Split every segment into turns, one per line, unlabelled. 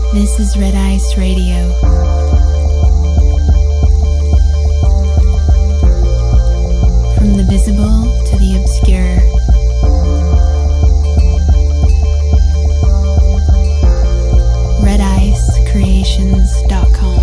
This is Red Ice Radio. From the visible to the obscure. RedIceCreations.com.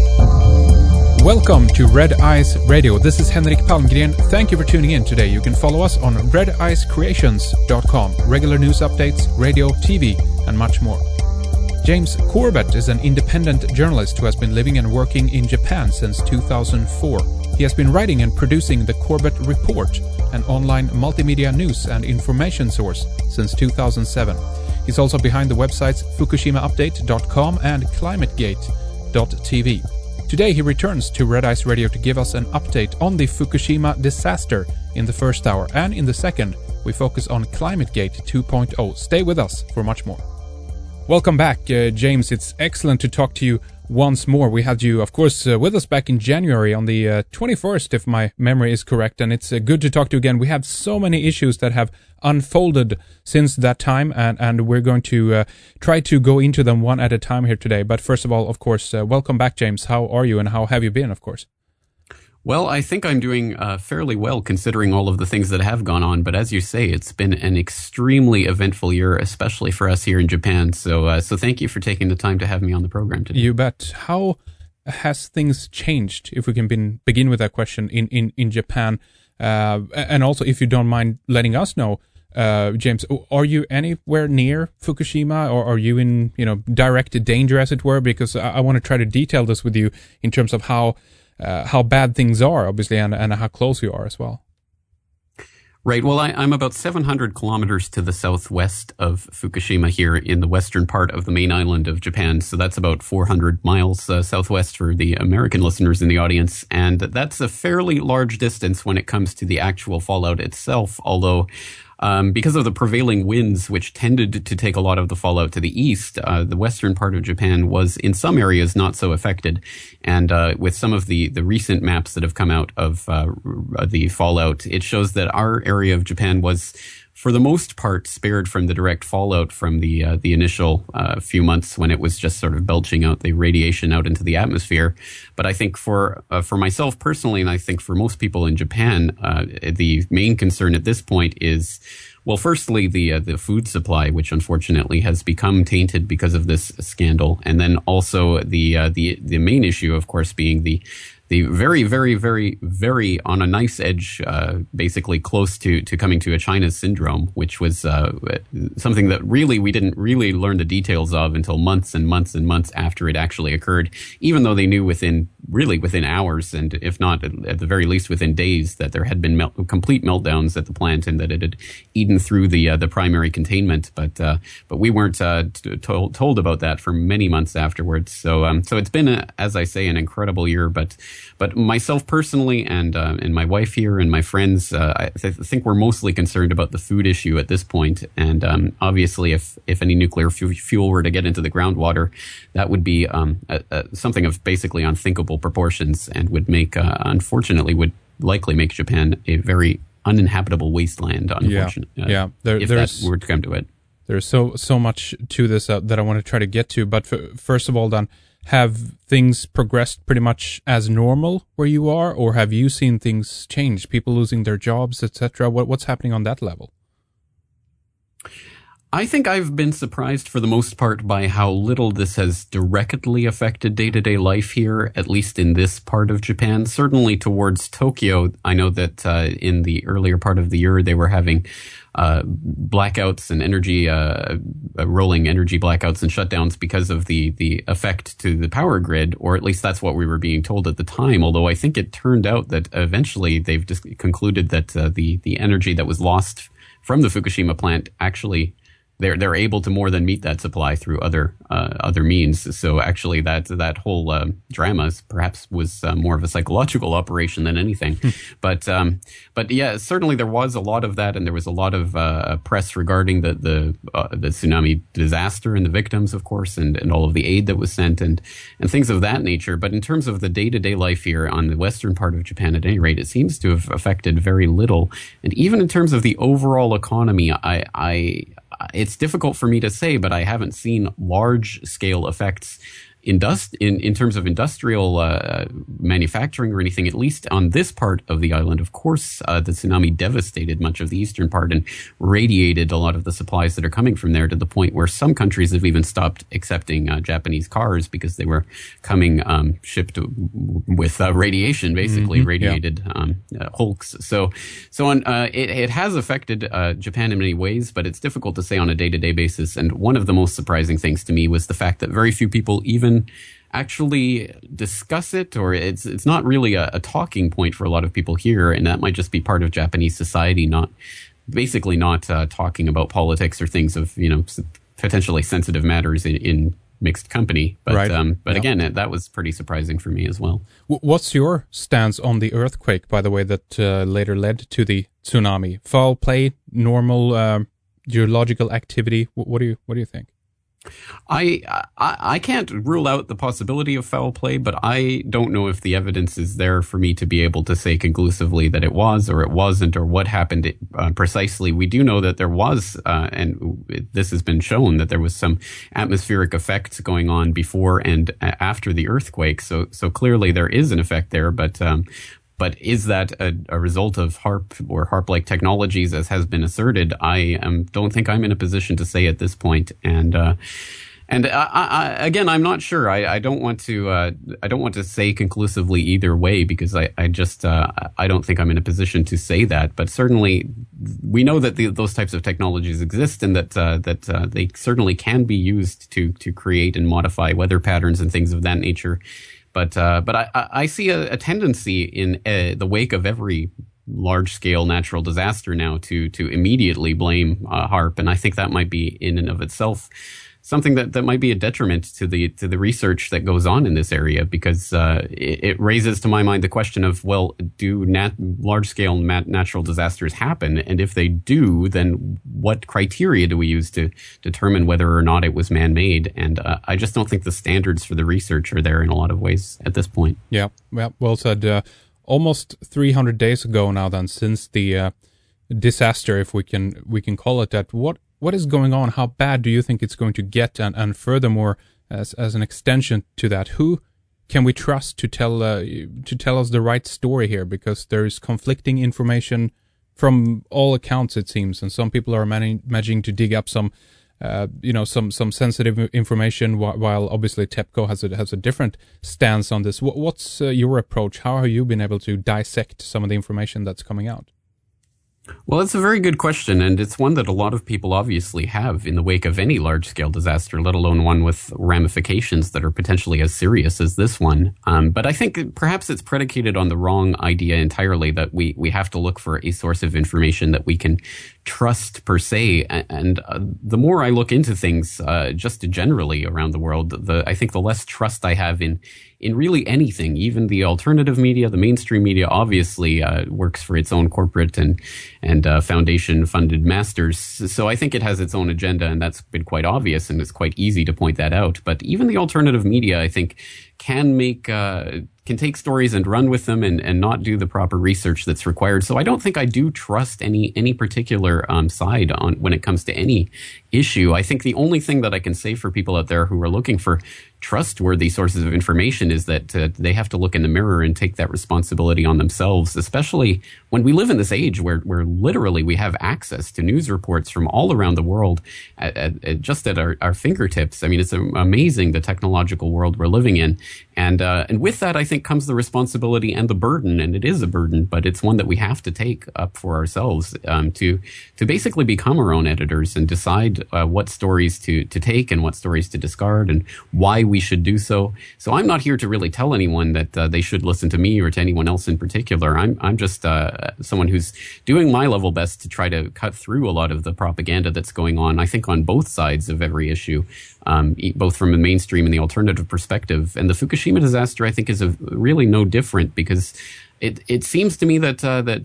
Welcome to Red Ice Radio. This is Henrik Palmgren. Thank you for tuning in today. You can follow us on RedIceCreations.com. Regular news updates, radio, TV, and much more. James Corbett is an independent journalist who has been living and working in Japan since 2004. He has been writing and producing the Corbett Report, an online multimedia news and information source, since 2007. He's also behind the websites FukushimaUpdate.com and ClimateGate.tv. Today he returns to Red Ice Radio to give us an update on the Fukushima disaster in the first hour, and in the second we focus on ClimateGate 2.0. Stay with us for much more. Welcome back, James. It's excellent to talk to you once more. We had you, of course, with us back in January on the 21st, if my memory is correct, and it's good to talk to you again. We have so many issues that have unfolded since that time, and we're going to try to go into them one at a time here today. But first of all, of course, welcome back, James. How are you, and how have you been, of course?
Well, I think I'm doing fairly well considering all of the things that have gone on. But as you say, it's been an extremely eventful year, especially for us here in Japan. So thank you for taking the time to have me on the program today.
You bet. How has things changed, if we can begin with that question, in Japan? And also, if you don't mind letting us know, James, are you anywhere near Fukushima, or are you in direct danger, as it were? Because I want to try to detail this with you in terms of how bad things are, obviously, and how close you are as well.
Right. Well, I'm about 700 kilometers to the southwest of Fukushima here in the western part of the main island of Japan. So that's about 400 miles southwest for the American listeners in the audience. And that's a fairly large distance when it comes to the actual fallout itself, although because of the prevailing winds, which tended to take a lot of the fallout to the east, the western part of Japan was in some areas not so affected. And with some of the recent maps that have come out of the fallout, it shows that our area of Japan was, for the most part, spared from the direct fallout from the initial few months when it was just sort of belching out the radiation out into the atmosphere. But I think for myself personally, and I think for most people in Japan, the main concern at this point is, well, firstly, the food supply, which unfortunately has become tainted because of this scandal, and then also the main issue, of course, being the very, very, very, very on a nice edge, basically close to coming to a China syndrome, which was something that really we didn't really learn the details of until months and months and months after it actually occurred, even though they knew within hours, and if not at the very least within days, that there had been complete meltdowns at the plant and that it had eaten through the primary containment. But we weren't told about that for many months afterwards. So it's been, as I say, an incredible year. But myself personally and my wife here and my friends, I think we're mostly concerned about the food issue at this point. And obviously, if any nuclear fuel were to get into the groundwater, that would be something of basically unthinkable proportions, and would make, unfortunately, would likely make Japan a very uninhabitable wasteland. Unfortunately, if that were to come to it.
There's so much to this that I want to try to get to. But first of all, Dan, have things progressed pretty much as normal where you are, or have you seen things change? People losing their jobs, etc. What's happening on that level?
I think I've been surprised for the most part by how little this has directly affected day-to-day life here, at least in this part of Japan. Certainly towards Tokyo, I know that in the earlier part of the year they were having blackouts and rolling energy blackouts and shutdowns because of the effect to the power grid, or at least that's what we were being told at the time. Although I think it turned out that eventually they've just concluded that the energy that was lost from the Fukushima plant actually they're able to more than meet that supply through other means. So actually, that whole drama perhaps was more of a psychological operation than anything. But yeah, certainly there was a lot of that, and there was a lot of press regarding the tsunami disaster and the victims, of course, and all of the aid that was sent and things of that nature. But in terms of the day-to-day life here on the western part of Japan, at any rate, it seems to have affected very little. And even in terms of the overall economy, it's difficult for me to say, but I haven't seen large-scale effects in terms of industrial manufacturing or anything, at least on this part of the island. Of course, the tsunami devastated much of the eastern part and radiated a lot of the supplies that are coming from there, to the point where some countries have even stopped accepting Japanese cars because they were coming shipped with radiation, basically radiated hulks. So it has affected Japan in many ways, but it's difficult to say on a day-to-day basis. And one of the most surprising things to me was the fact that very few people even actually discuss it, or it's not really a talking point for a lot of people here, and that might just be part of Japanese society not talking about politics or things of, potentially sensitive matters in mixed company. But
right.
Again, that was pretty surprising for me as well.
What's your stance on the earthquake, by the way, that later led to the tsunami? Foul play, normal geological activity? What do you think?
I can't rule out the possibility of foul play, but I don't know if the evidence is there for me to be able to say conclusively that it was or it wasn't, or what happened precisely. We do know that there was, and this has been shown, that there was some atmospheric effects going on before and after the earthquake. So clearly there is an effect there, but is that a result of HAARP or HAARP-like technologies, as has been asserted? I don't think I'm in a position to say at this point. And again, I'm not sure. I don't want to say conclusively either way, because I don't think I'm in a position to say that. But certainly, we know that those types of technologies exist, and that they certainly can be used to create and modify weather patterns and things of that nature. But I see a tendency in the wake of every large-scale natural disaster now to immediately blame HAARP, and I think that might be in and of itself something that might be a detriment to the research that goes on in this area, because it raises to my mind the question of, well, do large-scale natural disasters happen? And if they do, then what criteria do we use to determine whether or not it was man-made? And I just don't think the standards for the research are there in a lot of ways at this point.
Yeah, well said. Almost 300 days ago now, then, since the disaster, if we can call it that, what is going on? How bad do you think it's going to get? And furthermore, as an extension to that, who can we trust to tell us the right story here? Because there is conflicting information from all accounts, it seems, and some people are managing to dig up some sensitive information, while obviously TEPCO has a different stance on this. What's your approach? How have you been able to dissect some of the information that's coming out?
Well, it's a very good question, and it's one that a lot of people obviously have in the wake of any large-scale disaster, let alone one with ramifications that are potentially as serious as this one. But I think perhaps it's predicated on the wrong idea entirely, that we have to look for a source of information that we can trust per se. And the more I look into things just generally around the world, I think the less trust I have in really anything. Even the alternative media, the mainstream media, obviously works for its own corporate and foundation-funded masters. So I think it has its own agenda, and that's been quite obvious, and it's quite easy to point that out. But even the alternative media, I think, can take stories and run with them and not do the proper research that's required. So I don't think I do trust any particular side on when it comes to any issue. I think the only thing that I can say for people out there who are looking for trustworthy sources of information is that they have to look in the mirror and take that responsibility on themselves, especially when we live in this age where literally we have access to news reports from all around the world just at our fingertips. I mean, it's amazing the technological world we're living in. And with that, I think, comes the responsibility and the burden, and it is a burden, but it's one that we have to take up for ourselves to basically become our own editors and decide what stories to take and what stories to discard and why we should do so. So I'm not here to really tell anyone that they should listen to me or to anyone else in particular. I'm just someone who's doing my level best to try to cut through a lot of the propaganda that's going on, I think, on both sides of every issue, both from the mainstream and the alternative perspective. And the Fukushima disaster, I think, is really no different, because It seems to me that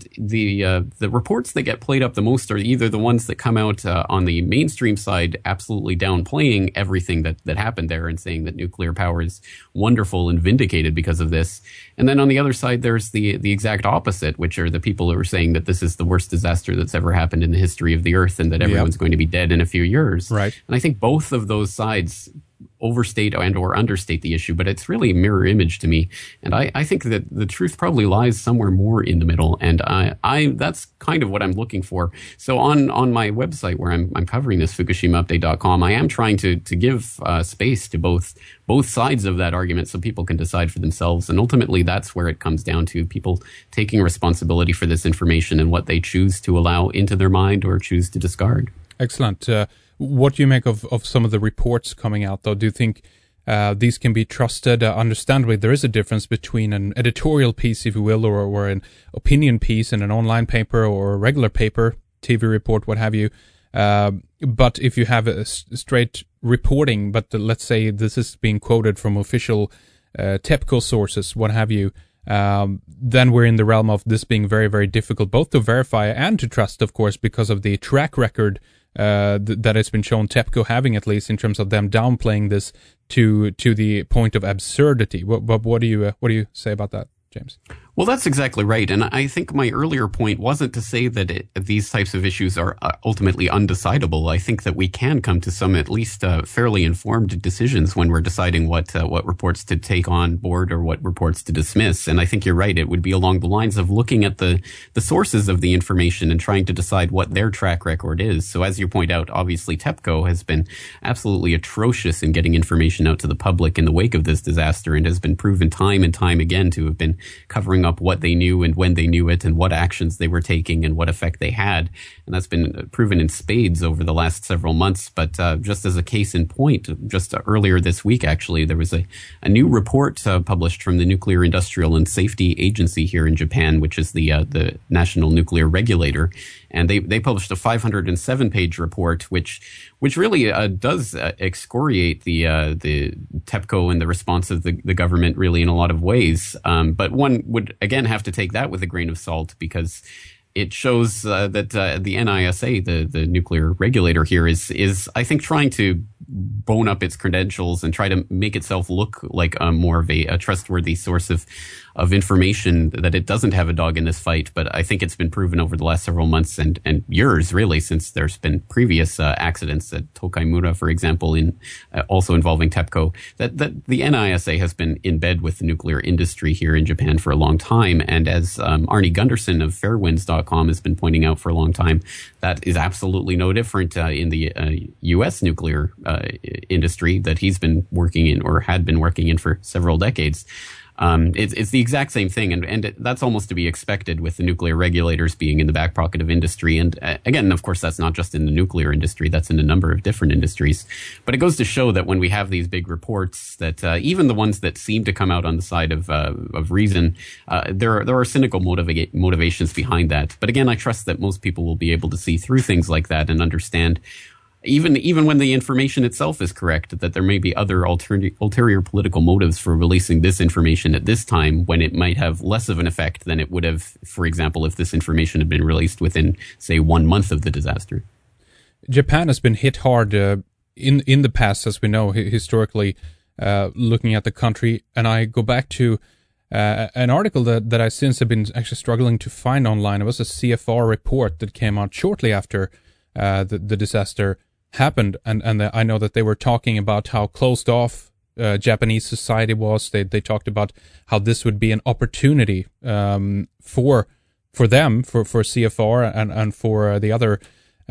the reports that get played up the most are either the ones that come out on the mainstream side, absolutely downplaying everything that happened there and saying that nuclear power is wonderful and vindicated because of this. And then on the other side, there's the exact opposite, which are the people who are saying that this is the worst disaster that's ever happened in the history of the Earth and that everyone's going to be dead in a few years.
Right.
And I think both of those sides overstate and or understate the issue, but it's really a mirror image to me. And I think that the truth probably lies somewhere more in the middle. And I that's kind of what I'm looking for. So on my website where I'm covering this, FukushimaUpdate.com, I am trying to give space to both sides of that argument so people can decide for themselves. And ultimately, that's where it comes down to people taking responsibility for this information and what they choose to allow into their mind or choose to discard.
Excellent. What do you make of some of the reports coming out, though? Do you think these can be trusted? Understandably, there is a difference between an editorial piece, if you will, or an opinion piece in an online paper or a regular paper, TV report, what have you. But if you have a straight reporting, but let's say this is being quoted from official TEPCO sources, what have you, then we're in the realm of this being very, very difficult both to verify and to trust, of course, because of the track record that has been shown TEPCO having, at least in terms of them downplaying this to the point of absurdity. What do you say about that, James?
Well, that's exactly right. And I think my earlier point wasn't to say that these types of issues are ultimately undecidable. I think that we can come to some at least fairly informed decisions when we're deciding what reports to take on board or what reports to dismiss. And I think you're right. It would be along the lines of looking at the sources of the information and trying to decide what their track record is. So as you point out, obviously TEPCO has been absolutely atrocious in getting information out to the public in the wake of this disaster and has been proven time and time again to have been covering up what they knew and when they knew it and what actions they were taking and what effect they had. And that's been proven in spades over the last several months. But just as a case in point, just earlier this week, actually, there was a new report published from the Nuclear Industrial and Safety Agency here in Japan, which is the national nuclear regulator. And they published a 507-page report, which really does excoriate the TEPCO and the response of the government really in a lot of ways. But one would, again, have to take that with a grain of salt because it shows that the NISA, the nuclear regulator here, is I think trying to bone up its credentials and try to make itself look like more of a trustworthy source of information, that it doesn't have a dog in this fight. But I think it's been proven over the last several months and years, really, since there's been previous accidents at Tokaimura, for example, also involving TEPCO, that the NISA has been in bed with the nuclear industry here in Japan for a long time. And as Arnie Gunderson of Fairwinds.com has been pointing out for a long time, that is absolutely no different in the U.S. nuclear industry that he's been working in or had been working in for several decades. It's the exact same thing, and that's almost to be expected with the nuclear regulators being in the back pocket of industry. And again, of course, that's not just in the nuclear industry; that's in a number of different industries. But it goes to show that when we have these big reports, that even the ones that seem to come out on the side of reason, there are cynical motivations behind that. But again, I trust that most people will be able to see through things like that and understand. Even when the information itself is correct, that there may be other ulterior political motives for releasing this information at this time when it might have less of an effect than it would have, for example, if this information had been released within, say, 1 month of the disaster.
Japan has been hit hard in the past, as we know, historically, looking at the country. And I go back to an article that I since have been actually struggling to find online. It was a CFR report that came out shortly after the disaster happened, and I know that they were talking about how closed off Japanese society was. They talked about how this would be an opportunity for them, for CFR and for the other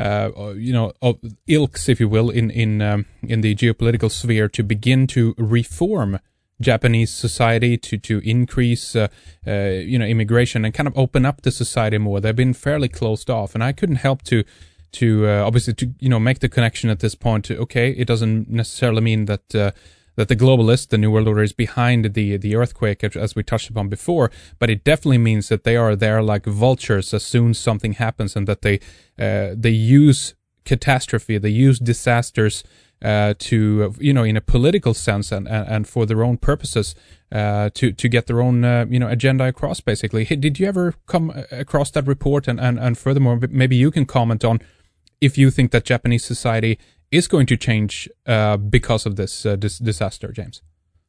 ilks, if you will, in the geopolitical sphere, to begin to reform Japanese society, to increase immigration and kind of open up the society more. They've been fairly closed off, and I couldn't help to obviously to make the connection at this point. Okay, it doesn't necessarily mean that the globalists, the New World Order, is behind the earthquake, as we touched upon before, but it definitely means that they are there like vultures as soon as something happens, and that they use catastrophe. They use disasters to, in a political sense and for their own purposes, to get their own, agenda across, basically. Did you ever come across that report? And furthermore, maybe you can comment on if you think that Japanese society is going to change because of this disaster, James.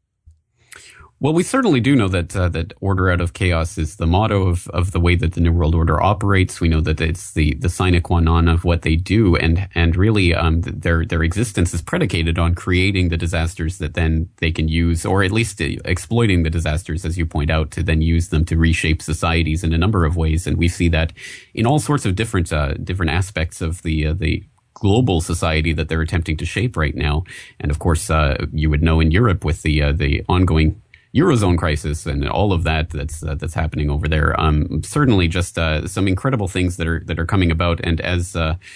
Well, we certainly do know that that order out of chaos is the motto of the way that the New World Order operates. We know that it's the sine qua non of what they do, and really their existence is predicated on creating the disasters that then they can use, or at least exploiting the disasters, as you point out, to then use them to reshape societies in a number of ways. And we see that in all sorts of different aspects of the global society that they're attempting to shape right now. And of course, you would know in Europe with the ongoing Eurozone crisis and all of that's happening over there. Certainly just some incredible things that are coming about. And as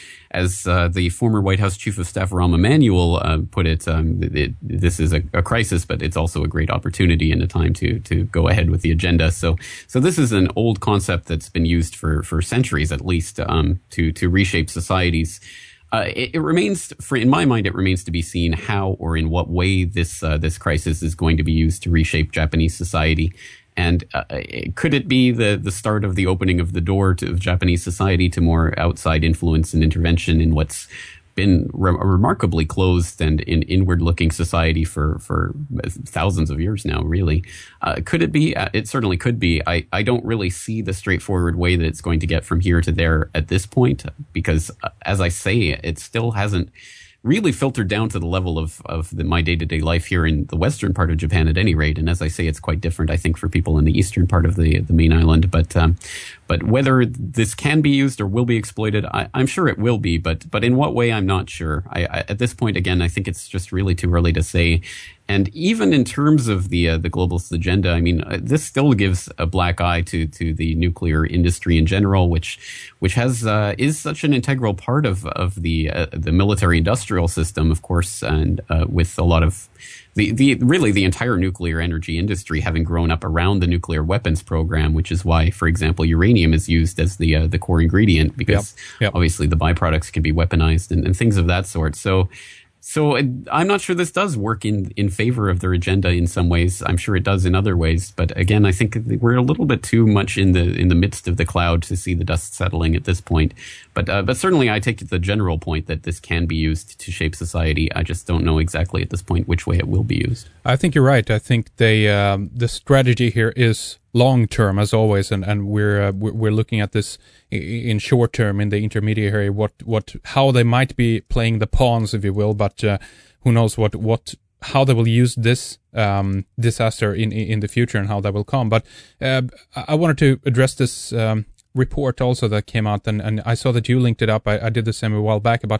the former White House Chief of Staff Rahm Emanuel put it, this is a crisis, but it's also a great opportunity and a time to go ahead with the agenda. So this is an old concept that's been used for centuries at least to reshape societies. It remains, in my mind, it remains to be seen how or in what way this crisis is going to be used to reshape Japanese society. And could it be the start of the opening of the door of Japanese society to more outside influence and intervention in what's been a remarkably closed and inward-looking society for thousands of years now, really? Could it be? It certainly could be. I don't really see the straightforward way that it's going to get from here to there at this point, because, as I say, it still hasn't really filtered down to the level of my day-to-day life here in the western part of Japan at any rate. And as I say, it's quite different, I think, for people in the eastern part of the main island. But whether this can be used or will be exploited, I'm sure it will be. But in what way, I'm not sure. At this point, again, I think it's just really too early to say. And even in terms of the globalist agenda, I mean, this still gives a black eye to the nuclear industry in general, which is such an integral part of the military industrial system, of course, and with a lot of the entire nuclear energy industry having grown up around the nuclear weapons program, which is why, for example, uranium is used as the core ingredient, because obviously the byproducts can be weaponized and things of that sort. So I'm not sure this does work in favor of their agenda in some ways. I'm sure it does in other ways. But again, I think we're a little bit too much in the midst of the cloud to see the dust settling at this point. But certainly I take the general point that this can be used to shape society. I just don't know exactly at this point which way it will be used. I think you're right. I think the strategy here is long term, as always, and we're looking at this in short term, in the intermediary, how they might be playing the pawns, if you will, but who knows how they will use this disaster in the future and how that will come. But I wanted to address this report also that came out, and I saw that you linked it up. I did the same a while back, about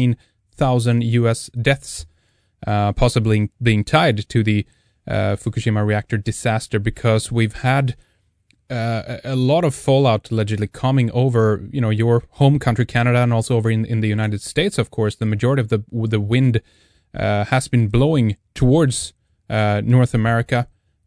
14,000 U.S. deaths possibly being tied to the Fukushima reactor disaster, because we've had a lot of fallout allegedly coming over, your home country, Canada, and also over in the United States, of course. The majority of the wind has been blowing towards North America.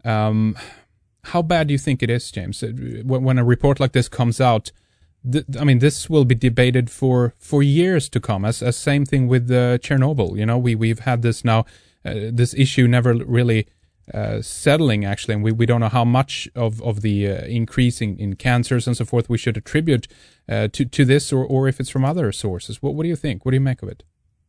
How bad do you think it is, James? When a report like this comes out, this will be debated for years to come, as same thing with Chernobyl. We've had this now, this issue never really settling, actually, and we don't know how much of the increase in cancers and so forth we should attribute to this, or if it's from other sources. What do you think? What do you make of it?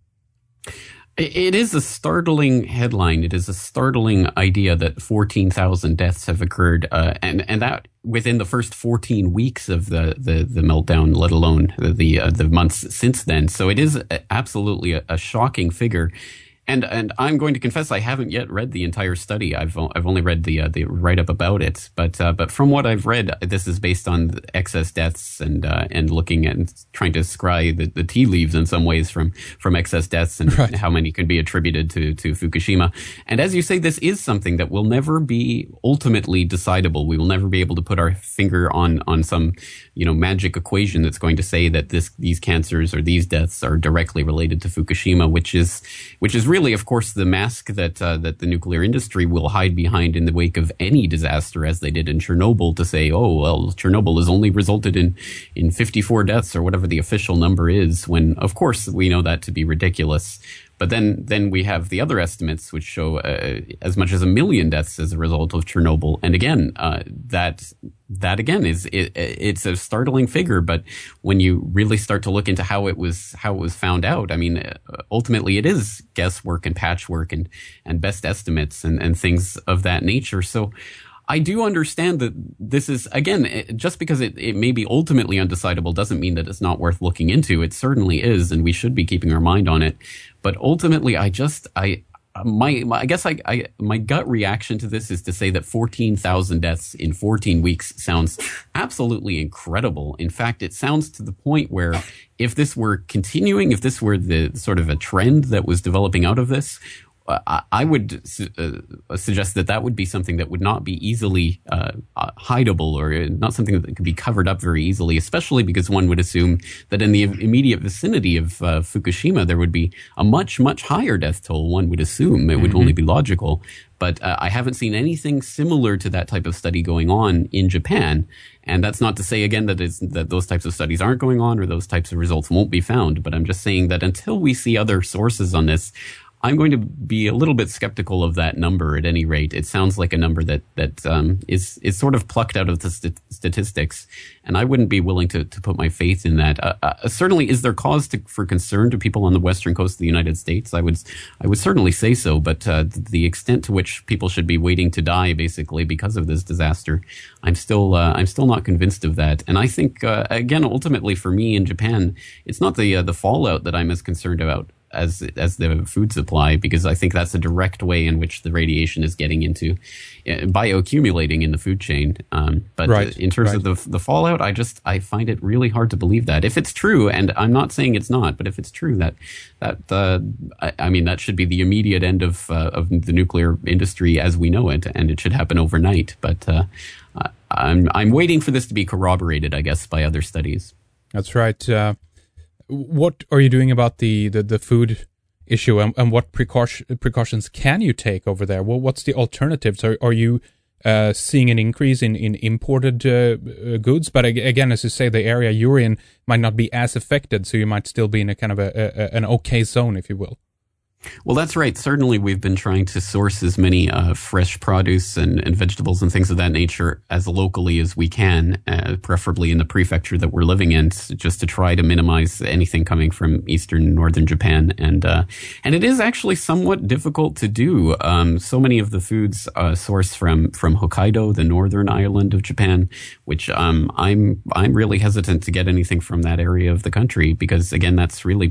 It is a startling headline. It is a startling idea that 14,000 deaths have occurred, and that within the first 14 weeks of the meltdown, let alone the months since then. So it is absolutely a shocking figure. And I'm going to confess I haven't yet read the entire study. I've only read the write-up about it. But from what I've read, this is based on excess deaths and looking at and trying to scry the tea leaves in some ways from excess deaths and how many can be attributed to Fukushima. And as you say, this is something that will never be ultimately decidable. We will never be able to put our finger on some magic equation that's going to say that these cancers or these deaths are directly related to Fukushima, which is really really, of course, the mask that the nuclear industry will hide behind in the wake of any disaster, as they did in Chernobyl, to say, oh, well, Chernobyl has only resulted in 54 deaths or whatever the official number is, when, of course, we know that to be ridiculous. But then we have the other estimates, which show as much as 1 million deaths as a result of Chernobyl. And again, that again it's a startling figure. But when you really start to look into how it was found out, I mean, ultimately it is guesswork and patchwork and best estimates and things of that nature. So I do understand that this is, again, just because it may be ultimately undecidable doesn't mean that it's not worth looking into. It certainly is, and we should be keeping our mind on it. But ultimately, my gut reaction to this is to say that 14,000 deaths in 14 weeks sounds absolutely incredible. In fact, it sounds to the point where if this were continuing, if this were the sort of a trend that was developing out of this, I would suggest that would be something that would not be easily hideable, or not something that could be covered up very easily, especially because one would assume that in the immediate vicinity of Fukushima, there would be a much, much higher death toll. One would assume it would only be logical. But I haven't seen anything similar to that type of study going on in Japan. And that's not to say, again, that those types of studies aren't going on or those types of results won't be found. But I'm just saying that until we see other sources on this, I'm going to be a little bit skeptical of that number. At any rate, it sounds like a number that is sort of plucked out of the statistics, and I wouldn't be willing to put my faith in that. Certainly, is there cause for concern to people on the western coast of the United States? I would certainly say so, but the extent to which people should be waiting to die, basically because of this disaster, I'm still not convinced of that. And I think again, ultimately, for me in Japan, it's not the fallout that I'm as concerned about as the food supply, because I think that's a direct way in which the radiation is getting into bioaccumulating in the food chain. But in terms of the fallout, I find it really hard to believe that. If it's true, and I'm not saying it's not, but if it's true that should be the immediate end of the nuclear industry as we know it, and it should happen overnight. But I'm waiting for this to be corroborated, I guess, by other studies.
That's right. What are you doing about the food issue, and what precautions can you take over there? Well, what's the alternatives? Are you seeing an increase in imported goods? But again, as you say, the area you're in might not be as affected, so you might still be in a kind of an okay zone, if you will.
Well, that's right. Certainly, we've been trying to source as many fresh produce and vegetables and things of that nature as locally as we can, preferably in the prefecture that we're living in, just to try to minimize anything coming from eastern and northern Japan. And it is actually somewhat difficult to do. So many of the foods sourced from Hokkaido, the northern island of Japan, which I'm really hesitant to get anything from that area of the country because, again, that's really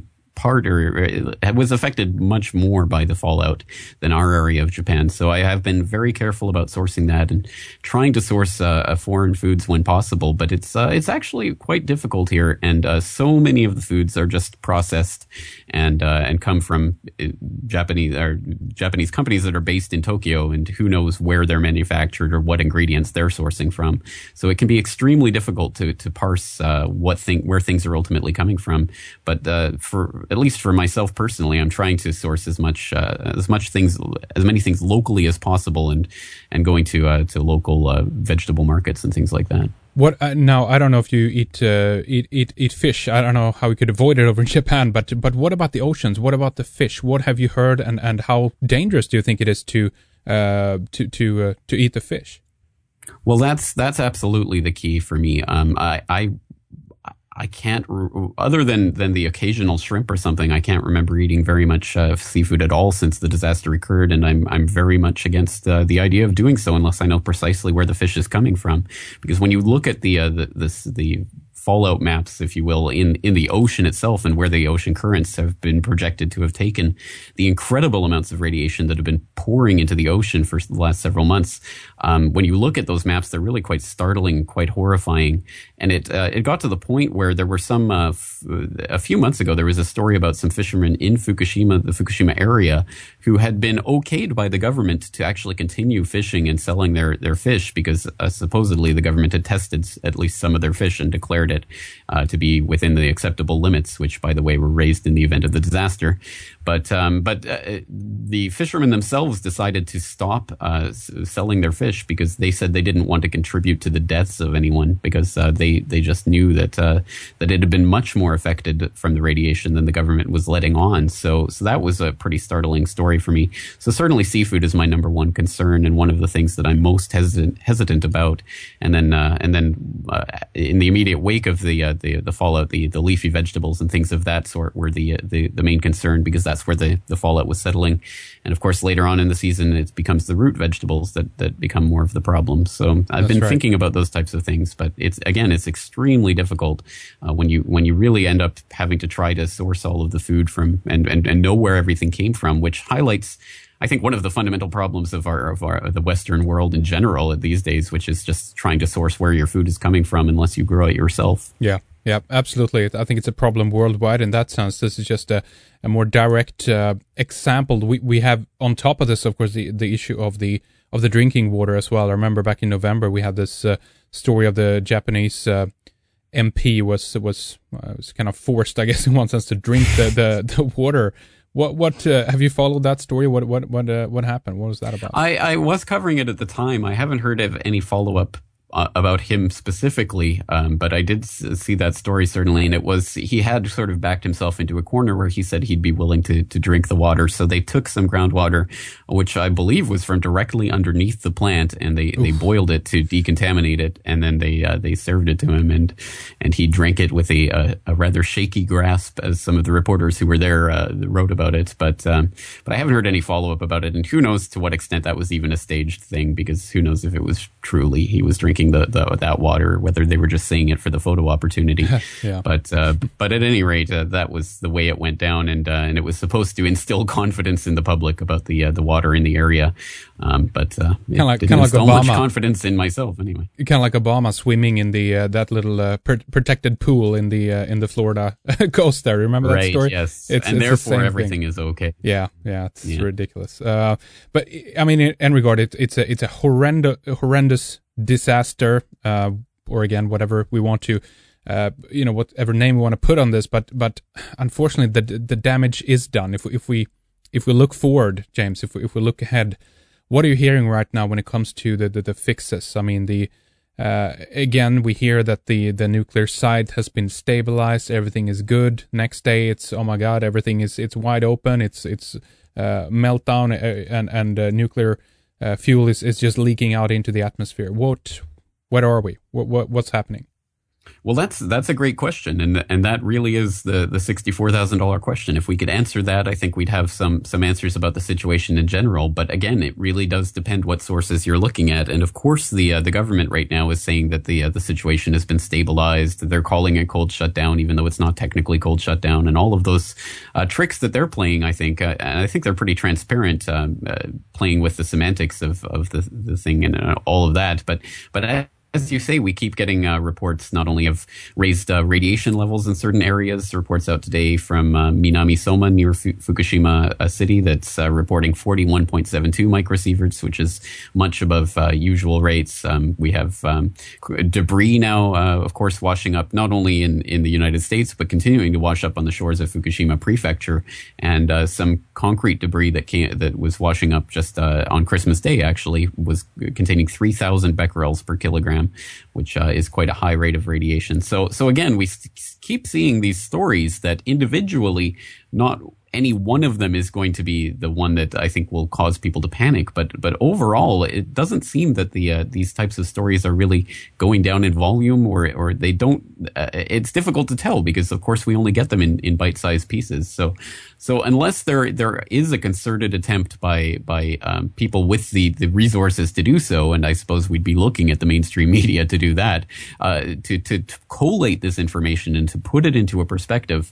it was affected much more by the fallout than our area of Japan. So I have been very careful about sourcing that and trying to source foreign foods when possible. But it's actually quite difficult here, and so many of the foods are just processed and come from Japanese companies that are based in Tokyo, and who knows where they're manufactured or what ingredients they're sourcing from. So it can be extremely difficult to parse where things are ultimately coming from. But at least for myself personally, I'm trying to source as many things locally as possible, and going to local vegetable markets and things like that.
What now? I don't know if you eat fish. I don't know how we could avoid it over in Japan. But what about the oceans? What about the fish? What have you heard? And how dangerous do you think it is to eat the fish?
Well, that's absolutely the key for me. I can't, other than the occasional shrimp or something, I can't remember eating very much seafood at all since the disaster occurred, and I'm very much against the idea of doing so unless I know precisely where the fish is coming from. Because when you look at the fallout maps, if you will, in the ocean itself, and where the ocean currents have been projected to have taken the incredible amounts of radiation that have been pouring into the ocean for the last several months, when you look at those maps, they're really quite startling, quite horrifying. And it got to the point where there were some, a few months ago, there was a story about some fishermen in Fukushima, the Fukushima area, who had been okayed by the government to actually continue fishing and selling their fish because supposedly the government had tested at least some of their fish and declared declared it to be within the acceptable limits, which, by the way, were raised in the event of the disaster. But the fishermen themselves decided to stop selling their fish because they said they didn't want to contribute to the deaths of anyone, because they just knew that it had been much more affected from the radiation than the government was letting on. So that was a pretty startling story for me. So certainly seafood is my number one concern and one of the things that I'm most hesitant about. And then in the immediate wake of the fallout, the leafy vegetables and things of that sort were the main concern, because that's where the fallout was settling. And of course, later on in the season, it becomes the root vegetables that become more of the problem. So I've been thinking about those types of things, but it's extremely difficult when you really end up having to try to source all of the food from and know where everything came from, which highlights, I think, one of the fundamental problems of the Western world in general these days, which is just trying to source where your food is coming from unless you grow it yourself.
Yeah, absolutely. I think it's a problem worldwide in that sense. This is just a more direct example. We have, on top of this, of course, the issue of the drinking water as well. I remember back in November we had this story of the Japanese MP was kind of forced, I guess, in one sense, to drink the water. What have you followed that story? What happened? What was that about?
I was covering it at the time. I haven't heard of any follow-up about him specifically, but I did see that story, certainly, and he had sort of backed himself into a corner where he said he'd be willing to drink the water. So they took some groundwater, which I believe was from directly underneath the plant, and they boiled it to decontaminate it, and then they served it to him, and he drank it with a rather shaky grasp, as some of the reporters who were there wrote about it. But I haven't heard any follow-up about it, and who knows to what extent that was even a staged thing, because who knows if it was truly he was drinking that water, whether they were just saying it for the photo opportunity.
Yeah.
But at any rate, that was the way it went down, and it was supposed to instill confidence in the public about the water in the area. But it didn't instill much confidence in myself, anyway.
Kind of like Obama swimming in the that little protected pool in the Florida coast there. Remember that story?
Right. Yes. And therefore everything is okay.
Yeah. It's ridiculous. But I mean, in regard, it's a horrendous disaster, or again, whatever we want to, whatever name we want to put on this, but unfortunately, the damage is done. If we look forward, James, if we look ahead, what are you hearing right now when it comes to the fixes? I mean, again, we hear that the nuclear site has been stabilized, everything is good. Next day, it's, oh my God, everything it's wide open, it's meltdown, and nuclear fuel is just leaking out into the atmosphere. What are we? What's happening?
Well, that's a great question, and that really is the $64,000 question. If we could answer that, I think we'd have some answers about the situation in general. But again, it really does depend what sources you're looking at. And of course, the government right now is saying that the situation has been stabilized. They're calling it cold shutdown, even though it's not technically cold shutdown. And all of those tricks that they're playing, I think, and I think they're pretty transparent, playing with the semantics of the thing and all of that. But as you say, we keep getting reports not only of raised radiation levels in certain areas. Reports out today from Minami-Soma near Fukushima City that's reporting 41.72 microsieverts, which is much above usual rates. We have debris now, of course, washing up not only in the United States, but continuing to wash up on the shores of Fukushima Prefecture, and some concrete debris that was washing up just on Christmas Day, actually, was containing 3,000 becquerels per kilogram, which is quite a high rate of radiation. So again, we keep seeing these stories that individually, not any one of them is going to be the one that I think will cause people to panic. But overall, it doesn't seem that these types of stories are really going down in volume, or they don't. It's difficult to tell because, of course, we only get them in bite-sized pieces. So unless there is a concerted attempt by people with the resources to do so, and I suppose we'd be looking at the mainstream media to do that, to collate this information and to put it into a perspective,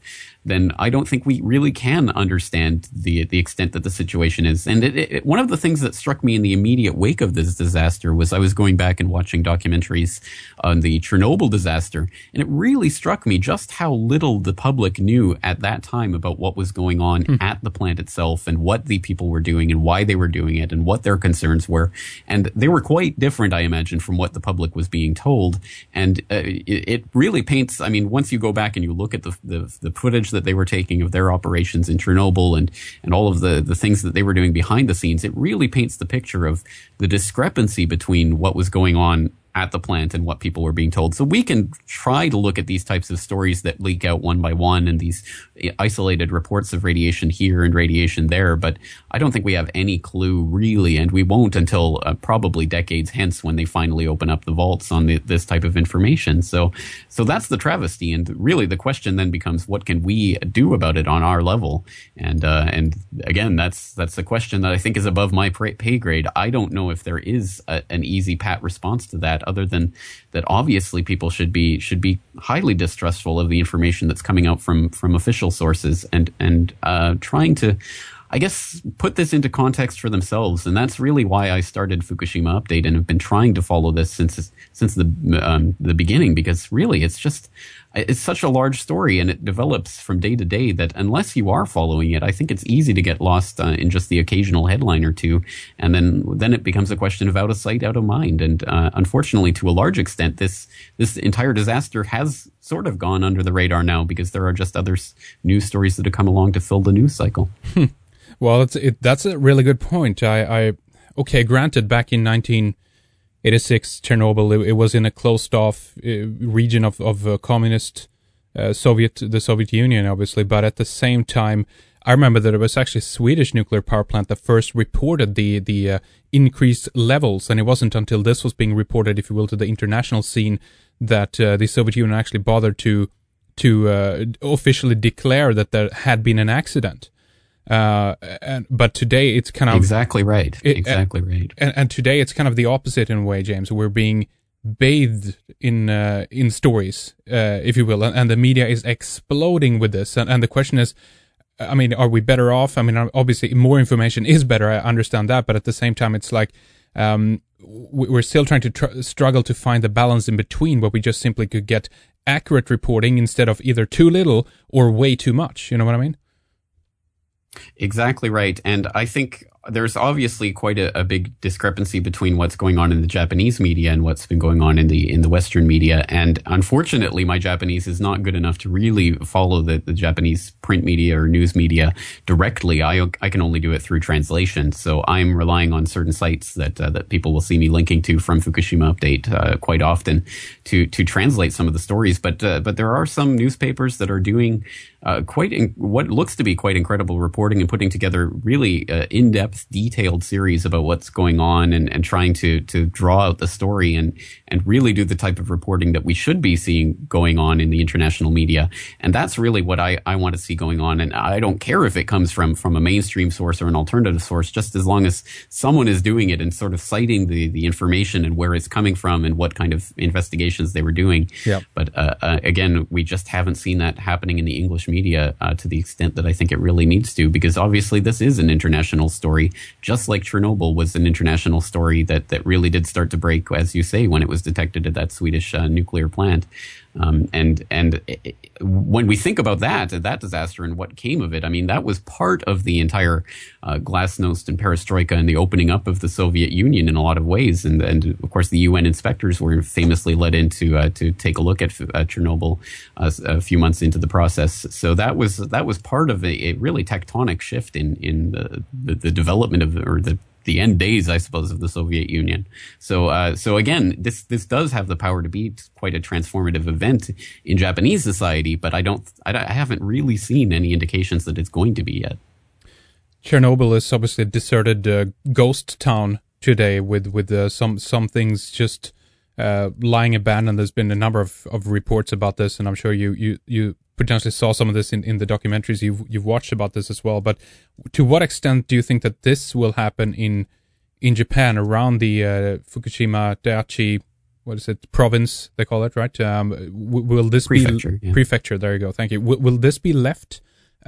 then I don't think we really can understand the extent that the situation is. And one of the things that struck me in the immediate wake of this disaster was I was going back and watching documentaries on the Chernobyl disaster, and it really struck me just how little the public knew at that time about what was going on at the plant itself and what the people were doing and why they were doing it and what their concerns were. And they were quite different, I imagine, from what the public was being told. And it really paints, I mean, once you go back and you look at the footage that they were taking of their operations in Chernobyl and all of the things that they were doing behind the scenes, it really paints the picture of the discrepancy between what was going on at the plant and what people were being told. So we can try to look at these types of stories that leak out one by one and these isolated reports of radiation here and radiation there, but I don't think we have any clue really, and we won't until probably decades hence when they finally open up the vaults on this type of information. So that's the travesty, and really the question then becomes, what can we do about it on our level? And again, that's the question that I think is above my pay grade. I don't know if there is an easy pat response to that, other than that obviously people should be highly distrustful of the information that's coming out from official sources and trying to, I guess, put this into context for themselves. And that's really why I started Fukushima Update and have been trying to follow this since the beginning, because really it's such a large story and it develops from day to day that unless you are following it, I think it's easy to get lost in just the occasional headline or two. And then it becomes a question of out of sight, out of mind. And unfortunately, to a large extent, this entire disaster has sort of gone under the radar now because there are just other news stories that have come along to fill the news cycle.
Well, that's a really good point. Okay, granted, back in 1986, Chernobyl, it was in a closed-off region of communist the Soviet Union, obviously. But at the same time, I remember that it was actually a Swedish nuclear power plant that first reported the increased levels, and it wasn't until this was being reported, if you will, to the international scene that the Soviet Union actually bothered to officially declare that there had been an accident. But today it's kind of
exactly right.
And today it's kind of the opposite in a way, James. We're being bathed in stories, if you will, and the media is exploding with this. And the question is, I mean, are we better off? I mean, obviously more information is better. I understand that, but at the same time, it's like we're still trying to struggle to find the balance in between, where we just simply could get accurate reporting instead of either too little or way too much. You know what I mean?
Exactly right. And I think there's obviously quite a big discrepancy between what's going on in the Japanese media and what's been going on in the Western media. And unfortunately, my Japanese is not good enough to really follow the Japanese print media or news media directly. I can only do it through translation. So I'm relying on certain sites that people will see me linking to from Fukushima Update quite often to translate some of the stories. But there are some newspapers that are doing what looks to be quite incredible reporting and putting together really in-depth, detailed series about what's going on and trying to draw out the story and really do the type of reporting that we should be seeing going on in the international media. And that's really what I want to see going on. And I don't care if it comes from a mainstream source or an alternative source, just as long as someone is doing it and sort of citing the information and where it's coming from and what kind of investigations they were doing.
Yep.
But again, we just haven't seen that happening in the English media to the extent that I think it really needs to, because obviously this is an international story, just like Chernobyl was an international story that really did start to break, as you say, when it was detected at that Swedish nuclear plant. When we think about that disaster and what came of it, I mean, that was part of the entire glasnost and perestroika and the opening up of the Soviet Union in a lot of ways. And of course, the UN inspectors were famously let in to take a look at Chernobyl a few months into the process. So that was part of a really tectonic shift in the development of the end days, I suppose, of the Soviet Union. So again, this does have the power to be quite a transformative event in Japanese society, but I haven't really seen any indications that it's going to be yet.
Chernobyl is obviously a deserted ghost town today, with some things just lying abandoned. There's been a number of reports about this, and I'm sure you potentially saw some of this in the documentaries you've watched about this as well. But to what extent do you think that this will happen in Japan around the Fukushima Daiichi what is it, province, they call it, right? Will this
prefecture,
be prefecture? There you go. Thank you. Will this be left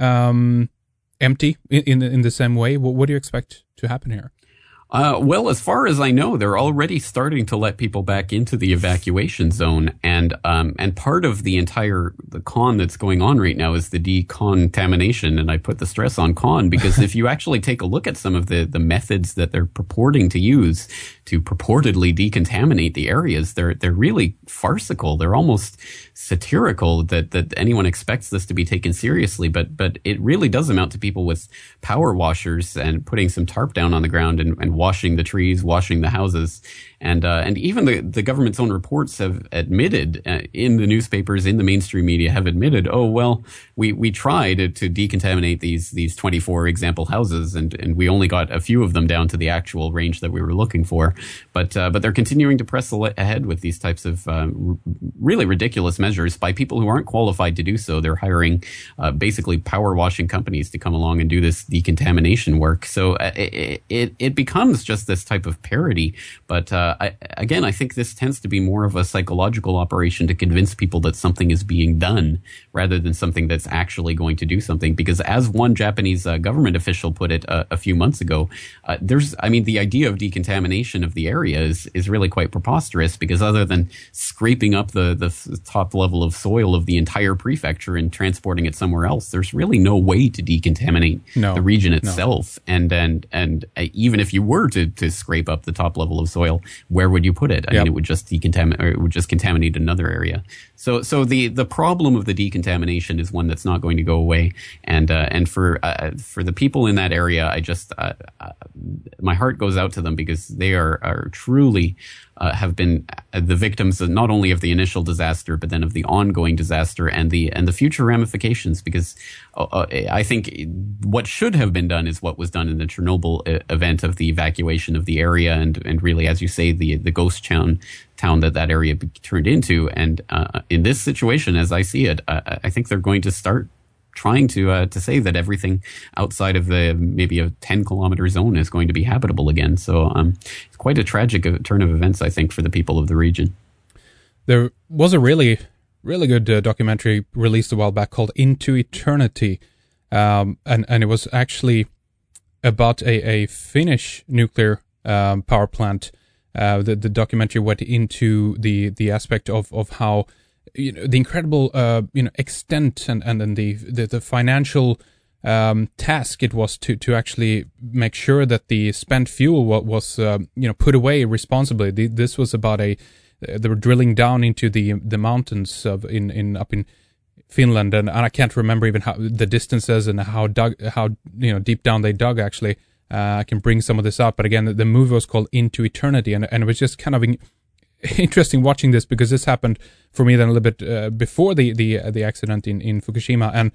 empty in the same way? What do you expect to happen here?
Well, as far as I know, they're already starting to let people back into the evacuation zone, and part of the con that's going on right now is the decontamination, and I put the stress on con because if you actually take a look at some of the methods that they're purporting to use to purportedly decontaminate the areas, they're really farcical. They're almost satirical that anyone expects this to be taken seriously, but it really does amount to people with power washers and putting some tarp down on the ground and washing the trees, washing the houses. And even the government's own reports have admitted, in the newspapers, in the mainstream media, have admitted, oh, well, we tried to decontaminate these 24 example houses, and we only got a few of them down to the actual range that we were looking for. But they're continuing to press ahead with these types of really ridiculous measures by people who aren't qualified to do so. They're hiring basically power washing companies to come along and do this decontamination work. So it becomes just this type of parody. But I think this tends to be more of a psychological operation to convince people that something is being done rather than something that's actually going to do something. Because as one Japanese government official put it a few months ago, the idea of decontamination of the area is really quite preposterous, because other than scraping up the top level of soil of the entire prefecture and transporting it somewhere else, there's really no way to decontaminate the region itself. No. And even if you were to scrape up the top level of soil, where would you put it? I mean, it would just decontaminate, or it would just contaminate another area. So the problem of the decontamination is one that's not going to go away. And for the people in that area, I just my heart goes out to them, because they are truly have been the victims of not only of the initial disaster, but then of the ongoing disaster and the future ramifications. Because I think what should have been done is what was done in the Chernobyl event of the evacuation of the area, and really, as you say, the ghost town that area turned into. And in this situation, as I see it, I think they're going to start trying to say that everything outside of maybe a 10-kilometer zone is going to be habitable again. So it's quite a tragic turn of events, I think, for the people of the region. There
was a really, really good documentary released a while back called Into Eternity, and it was actually about a Finnish nuclear power plant. The documentary went into the aspect of how, the incredible extent and the financial task it was to actually make sure that the spent fuel was put away responsibly. This was about they were drilling down into the mountains up in Finland, and I can't remember even how the distances and how deep down they dug actually. I can bring some of this up, but again, the movie was called Into Eternity, and it was just kind of interesting watching this, because this happened for me then a little bit before the accident in Fukushima. And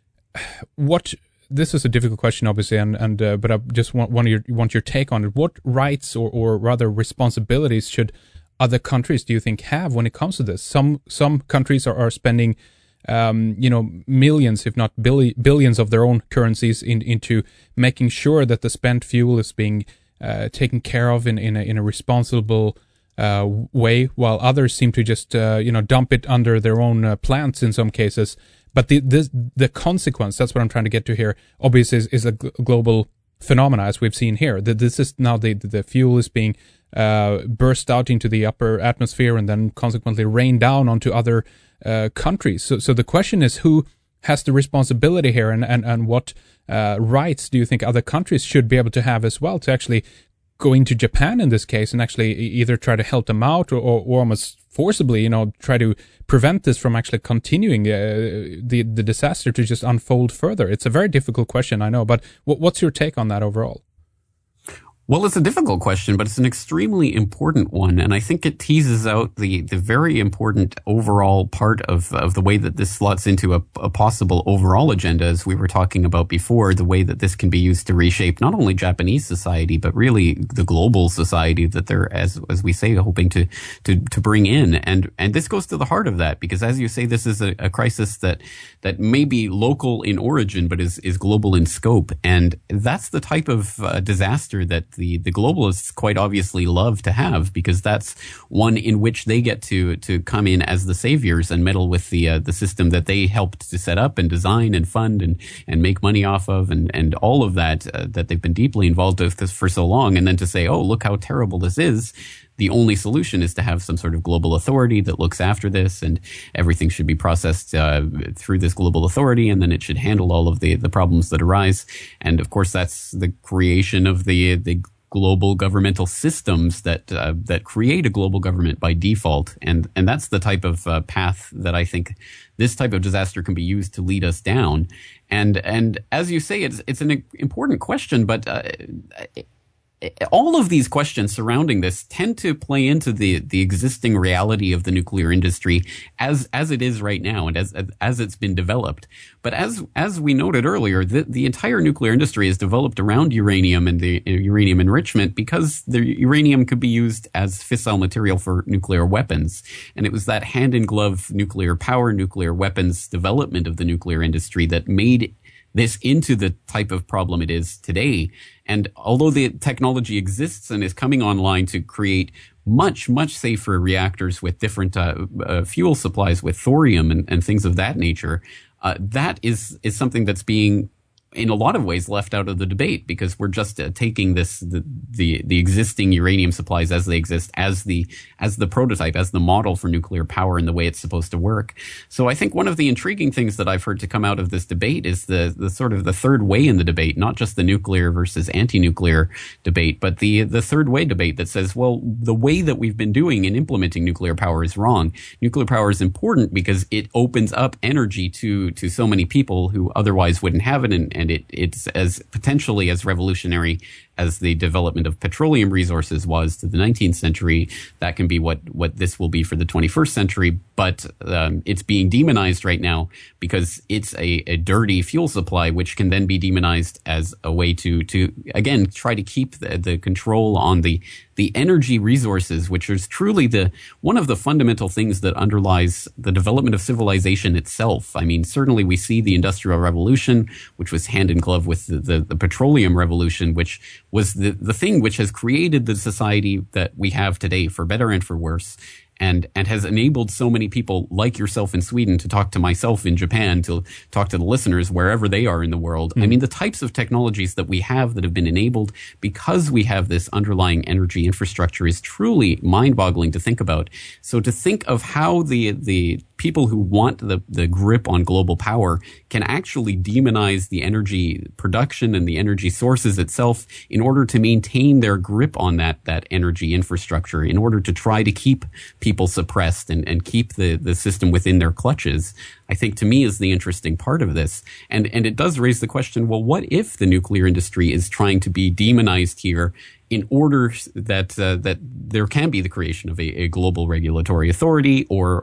this is a difficult question, obviously, but I just want your take on it. What rights or rather responsibilities should other countries, do you think, have when it comes to this? Some countries are spending millions, if not billions of their own currencies into making sure that the spent fuel is being taken care of in a responsible way, while others seem to just dump it under their own plants in some cases. But the consequence, that's what I'm trying to get to here, obviously is a global phenomena, as we've seen here. This is now the fuel is being burst out into the upper atmosphere and then consequently rained down onto other countries. So the question is, who has the responsibility here, and what rights do you think other countries should be able to have as well, to actually go into Japan in this case and actually either try to help them out or almost forcibly, try to prevent this from actually continuing the disaster to just unfold further? It's a very difficult question, I know, but what's your take on that overall?
Well, it's a difficult question, but it's an extremely important one, and I think it teases out the very important overall part of the way that this slots into a possible overall agenda, as we were talking about before, the way that this can be used to reshape not only Japanese society, but really the global society that they're, as we say, hoping to bring in. And this goes to the heart of that, because as you say, this is a crisis that may be local in origin, but is global in scope. And that's the type of disaster that the globalists quite obviously love to have, because that's one in which they get to come in as the saviors and meddle with the system that they helped to set up and design and fund and make money off of, and all of that that they've been deeply involved with this for so long, and then to say, oh, look how terrible this is. The only solution is to have some sort of global authority that looks after this, and everything should be processed through this global authority, and then it should handle all of the problems that arise. And of course, that's the creation of the global governmental systems that create a global government by default. And that's the type of path that I think this type of disaster can be used to lead us down. And as you say, it's an important question, but all of these questions surrounding this tend to play into the existing reality of the nuclear industry as it is right now and as it's been developed. But as we noted earlier, the entire nuclear industry is developed around uranium and the uranium enrichment because the uranium could be used as fissile material for nuclear weapons. And it was that hand-in-glove nuclear power, nuclear weapons development of the nuclear industry that made this into the type of problem it is today. And although the technology exists and is coming online to create much, much safer reactors with different fuel supplies with thorium and things of that nature, that is something that's being, in a lot of ways, left out of the debate, because we're just taking the existing uranium supplies as they exist as the prototype, as the model for nuclear power and the way it's supposed to work. So I think one of the intriguing things that I've heard to come out of this debate is the sort of the third way in the debate, not just the nuclear versus anti-nuclear debate, but the third way debate that says, well, the way that we've been doing in implementing nuclear power is wrong. Nuclear power is important because it opens up energy to so many people who otherwise wouldn't have it, and it's as potentially as revolutionary as the development of petroleum resources was to the 19th century. That can be what this will be for the 21st century. But it's being demonized right now because it's a dirty fuel supply, which can then be demonized as a way to again try to keep the control on the energy resources, which is truly one of the fundamental things that underlies the development of civilization itself. I mean, certainly we see the Industrial Revolution, which was hand in glove with the petroleum revolution, which was the thing which has created the society that we have today, for better and for worse. And has enabled so many people like yourself in Sweden to talk to myself in Japan, to talk to the listeners wherever they are in the world. I mean, the types of technologies that we have that have been enabled because we have this underlying energy infrastructure is truly mind-boggling to think about. So to think of how the people who want the grip on global power can actually demonize the energy production and the energy sources itself in order to maintain their grip on that energy infrastructure, in order to try to keep people suppressed and keep the system within their clutches, I think to me is the interesting part of this. And it does raise the question, well, what if the nuclear industry is trying to be demonized here in order that there can be the creation of a global regulatory authority or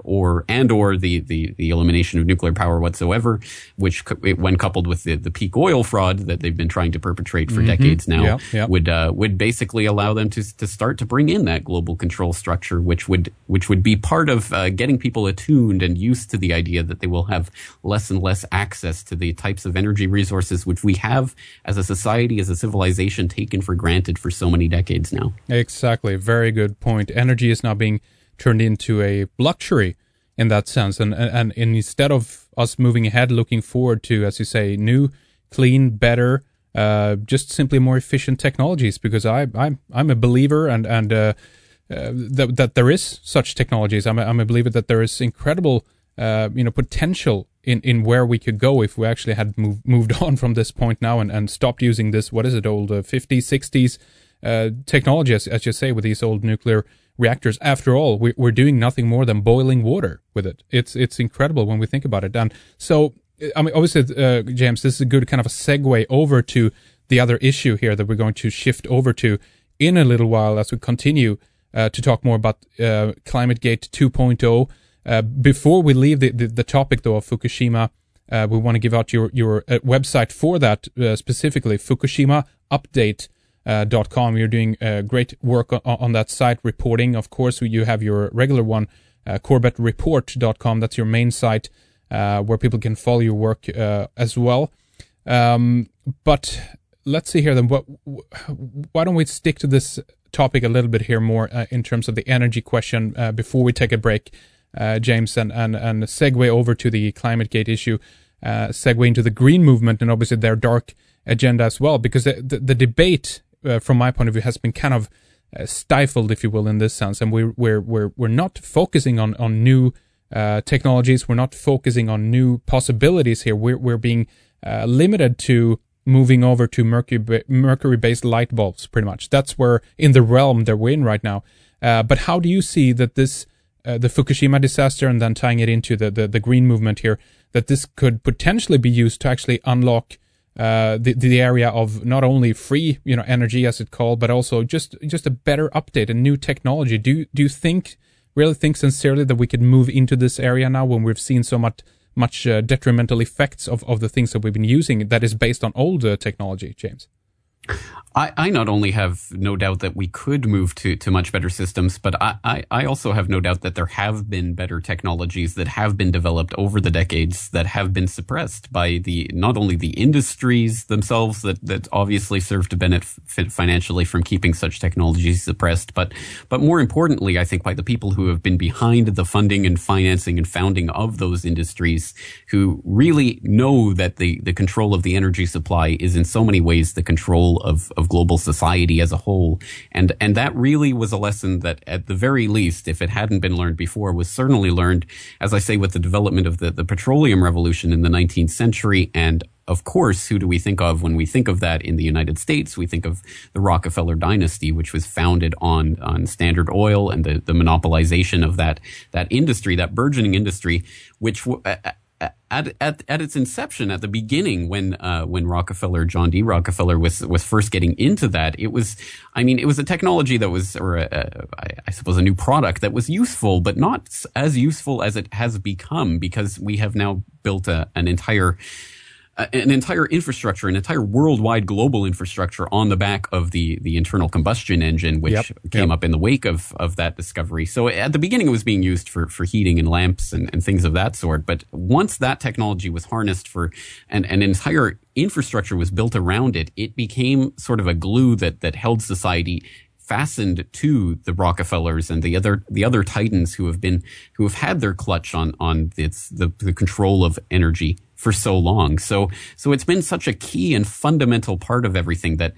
the elimination of nuclear power whatsoever, which when coupled with the peak oil fraud that they've been trying to perpetrate for decades now, would basically allow them to start to bring in that global control structure, which would be part of getting people attuned and used to the idea that they will have less and less access to the types of energy resources which we have as a society, as a civilization, taken for granted for so many decades now.
Exactly. Very good point. Energy is now being turned into a luxury in that sense. And instead of us moving ahead, looking forward to, as you say, new, clean, better, just simply more efficient technologies, because I'm a believer and that there is such technologies. I'm a believer that there is incredible potential in where we could go if we actually had moved on from this point now and stopped using this, what is it, old 50s, 60s technology, as you say, with these old nuclear reactors. After all, we're doing nothing more than boiling water with it. It's incredible when we think about it. And so, I mean, obviously, James, this is a good kind of a segue over to the other issue here that we're going to shift over to in a little while as we continue to talk more about ClimateGate 2.0. Before we leave the topic, though, of Fukushima, we want to give out your website for that, specifically FukushimaUpdate.com. You're doing great work on that site, reporting. Of course, you have your regular one, CorbettReport.com. That's your main site where people can follow your work as well. But let's see here then. Why don't we stick to this topic a little bit here more in terms of the energy question before we take a break, James, and segue over to the ClimateGate issue, segue into the green movement and obviously their dark agenda as well, because the debate from my point of view has been kind of stifled, if you will, in this sense, and we're not focusing on new technologies. We're not focusing on new possibilities here. We're being limited to moving over to mercury-based light bulbs, pretty much. That's where in the realm that we're in right now. But how do you see that this, the Fukushima disaster, and then tying it into the green movement here, that this could potentially be used to actually unlock the area of not only free, energy as it's called, but also just a better update, a new technology? Do you really think sincerely that we could move into this area now when we've seen so much detrimental effects of the things that we've been using that is based on old technology, James?
I not only have no doubt that we could move to much better systems, but I also have no doubt that there have been better technologies that have been developed over the decades that have been suppressed by not only the industries themselves that obviously serve to benefit financially from keeping such technologies suppressed, but more importantly, I think by the people who have been behind the funding and financing and founding of those industries, who really know that the control of the energy supply is in so many ways the control of global society as a whole. And that really was a lesson that, at the very least, if it hadn't been learned before, was certainly learned, as I say, with the development of the petroleum revolution in the 19th century. And of course, who do we think of when we think of that in the United States? We think of the Rockefeller dynasty, which was founded on Standard Oil and the monopolization of that industry, that burgeoning industry, which at its inception, at the beginning, when Rockefeller, John D. Rockefeller, was first getting into that, it was a technology that was, I suppose, a new product that was useful, but not as useful as it has become, because we have now built an entire infrastructure, an entire worldwide global infrastructure on the back of the internal combustion engine, which came up in the wake of that discovery. So at the beginning, it was being used for heating and lamps and things of that sort. But once that technology was harnessed for an entire infrastructure was built around it, it became sort of a glue that held society fastened to the Rockefellers and the other titans who have had their clutch on the control of energy for so long. So it's been such a key and fundamental part of everything that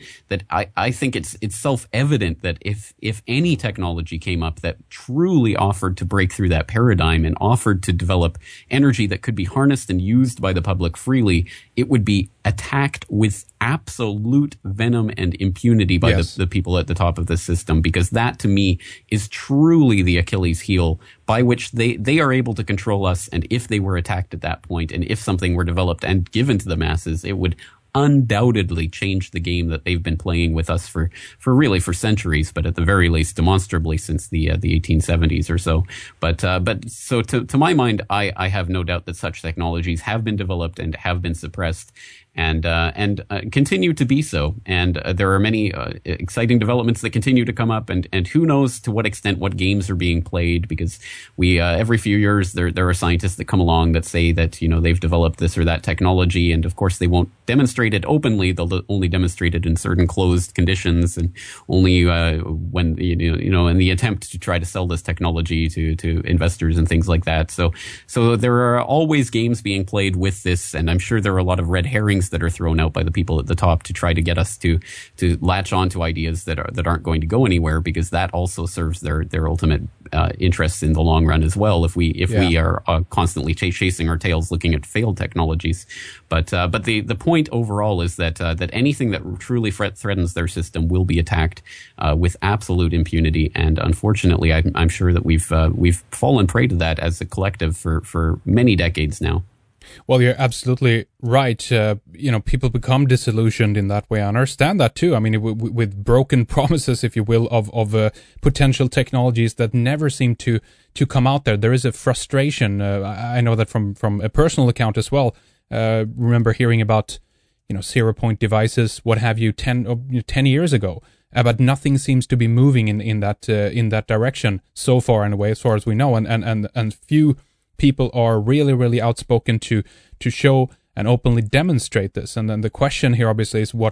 I think it's self-evident that if any technology came up that truly offered to break through that paradigm and offered to develop energy that could be harnessed and used by the public freely, it would be attacked with absolute venom and impunity by the people at the top of the system, because that, to me, is truly the Achilles heel by which they are able to control us. And if they were attacked at that point, and if something were developed and given to the masses, it would undoubtedly change the game that they've been playing with us for centuries, but at the very least demonstrably since the 1870s or so. But so to my mind, I have no doubt that such technologies have been developed and have been suppressed, and continue to be so. And there are many exciting developments that continue to come up, and who knows to what extent what games are being played, because we every few years there are scientists that come along that say that they've developed this or that technology, and of course they won't demonstrate it openly. They'll only demonstrate it in certain closed conditions, and only when in the attempt to try to sell this technology to investors and things like that. So there are always games being played with this, and I'm sure there are a lot of red herrings that are thrown out by the people at the top to try to get us to latch on to ideas that aren't going to go anywhere, because that also serves their ultimate interests in the long run as well. If we are constantly chasing our tails looking at failed technologies, but the point overall is that anything that truly threatens their system will be attacked with absolute impunity. And unfortunately, I'm sure that we've fallen prey to that as a collective for many decades now.
Well, you're absolutely right. People become disillusioned in that way. I understand that too. I mean, with broken promises, if you will, of potential technologies that never seem to come out there. There is a frustration. I know that from a personal account as well. Remember hearing about, 0-point devices, what have you, 10 years ago. But nothing seems to be moving in that direction so far, in a way, as far as we know. And few people are really, really outspoken to show and openly demonstrate this. And then the question here, obviously, is what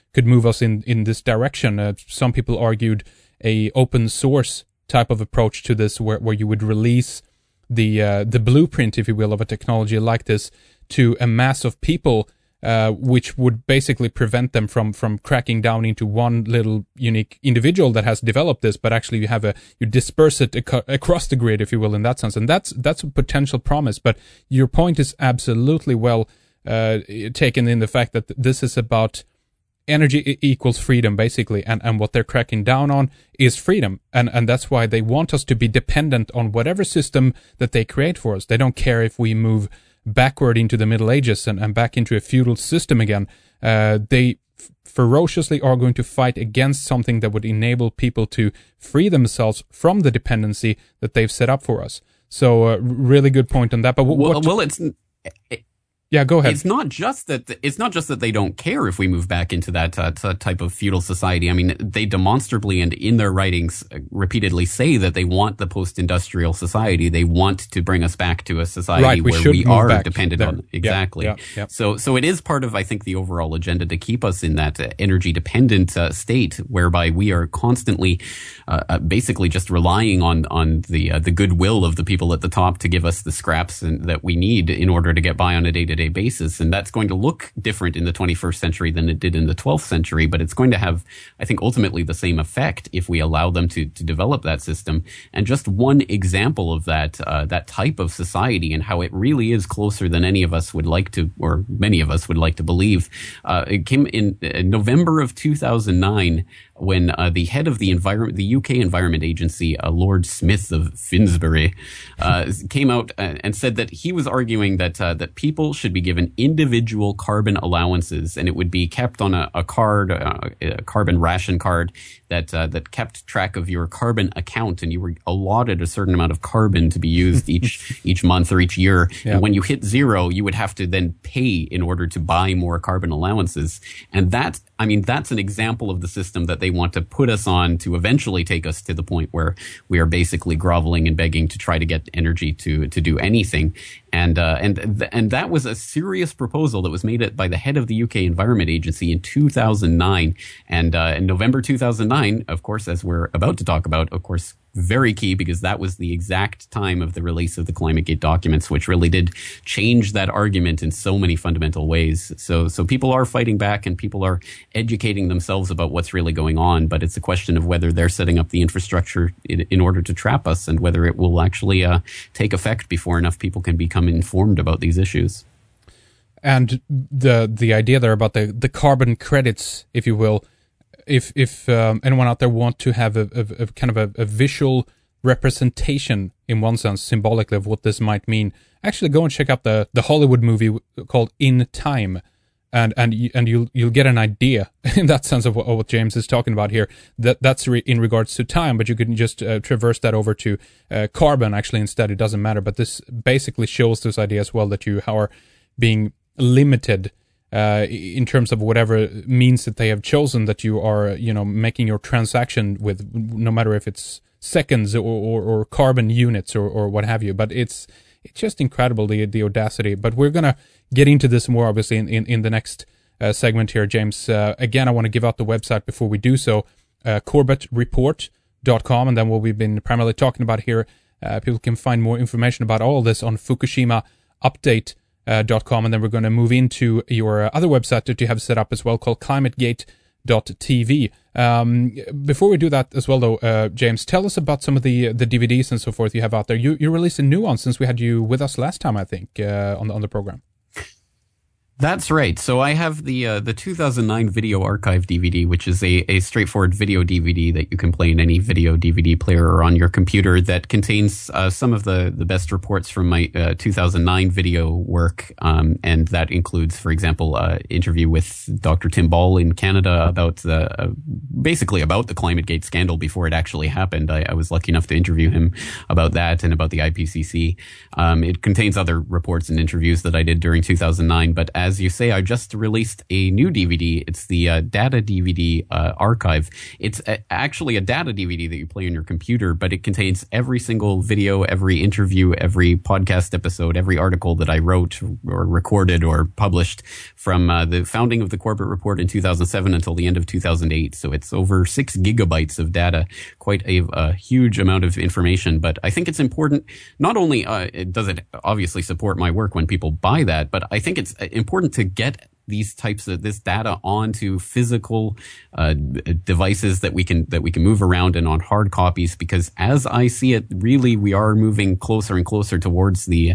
could move us in this direction. Some people argued a open source type of approach to this, where you would release the blueprint, if you will, of a technology like this to a mass of people, which would basically prevent them from cracking down into one little unique individual that has developed this, but actually you disperse it across the grid, if you will, in that sense. And that's a potential promise. But your point is absolutely well taken in the fact that this is about energy equals freedom, basically, and what they're cracking down on is freedom, and that's why they want us to be dependent on whatever system that they create for us. They don't care if we move backward into the Middle Ages and back into a feudal system again. They ferociously are going to fight against something that would enable people to free themselves from the dependency that they've set up for us. So, really good point on that. But yeah, go ahead.
It's not just that they don't care if we move back into that type of feudal society. I mean, they demonstrably and in their writings repeatedly say that they want the post-industrial society. They want to bring us back to a society where we are dependent on exactly.
Yeah.
So it is part of, I think, the overall agenda to keep us in that energy dependent state, whereby we are constantly basically just relying on the goodwill of the people at the top to give us the scraps that we need in order to get by on a day-to-day basis. And that's going to look different in the 21st century than it did in the 12th century, but it's going to have, I think, ultimately the same effect if we allow them to develop that system. And just one example of that type of society and how it really is closer than any of us would like to, or many of us would like to believe. It came in November of 2009 when the head of the UK Environment Agency, Lord Smith of Finsbury, came out and said that he was arguing that people should be given individual carbon allowances, and it would be kept on a card, a carbon ration card that kept track of your carbon account, and you were allotted a certain amount of carbon to be used each month or each year. Yeah. And when you hit zero, you would have to then pay in order to buy more carbon allowances. And that's an example of the system that they want to put us on to eventually take us to the point where we are basically groveling and begging to try to get energy to do anything. And that was a serious proposal that was made by the head of the UK Environment Agency in 2009. And in November 2009, of course, as we're about to talk about, of course, very key, because that was the exact time of the release of the ClimateGate documents, which really did change that argument in so many fundamental ways. So people are fighting back and people are educating themselves about what's really going on, but it's a question of whether they're setting up the infrastructure in order to trap us and whether it will actually take effect before enough people can become informed about these issues.
And the idea there about the carbon credits, if you will, if anyone out there want to have a kind of a visual representation in one sense, symbolically, of what this might mean, actually go and check out the Hollywood movie called In Time, and you'll get an idea in that sense of what James is talking about here. That's in regards to time, but you can just traverse that over to carbon actually instead. It doesn't matter, but this basically shows this idea as well, that you are being limited in terms of whatever means that they have chosen, that you are, making your transaction with, no matter if it's seconds or carbon units or what have you. But it's just incredible, the audacity. But we're going to get into this more, obviously, in the next segment here, James. Again, I want to give out the website before we do so, CorbettReport.com, and then what we've been primarily talking about here. People can find more information about all of this on Fukushima Update.com, and then we're going to move into your other website that you have set up as well, called climategate.tv. Before we do that as well, though, James, tell us about some of the DVDs and so forth you have out there. You released a new one since we had you with us last time, I think, on the program.
That's right. So I have the 2009 Video Archive DVD, which is a straightforward video DVD that you can play in any video DVD player or on your computer, that contains some of the best reports from my 2009 video work. And that includes, for example, interview with Dr. Tim Ball in Canada about basically about the ClimateGate scandal before it actually happened. I was lucky enough to interview him about that and about the IPCC. It contains other reports and interviews that I did during 2009, but as you say, I just released a new DVD. It's the Data DVD archive. It's actually a data DVD that you play on your computer, but it contains every single video, every interview, every podcast episode, every article that I wrote or recorded or published from the founding of the Corbett Report in 2007 until the end of 2008. So it's over 6 gigabytes of data, quite a huge amount of information. But I think it's important, not only does it obviously support my work when people buy that, but I think it's important to get these types of this data onto physical devices that we can move around and on hard copies, because as I see it, really we are moving closer and closer towards the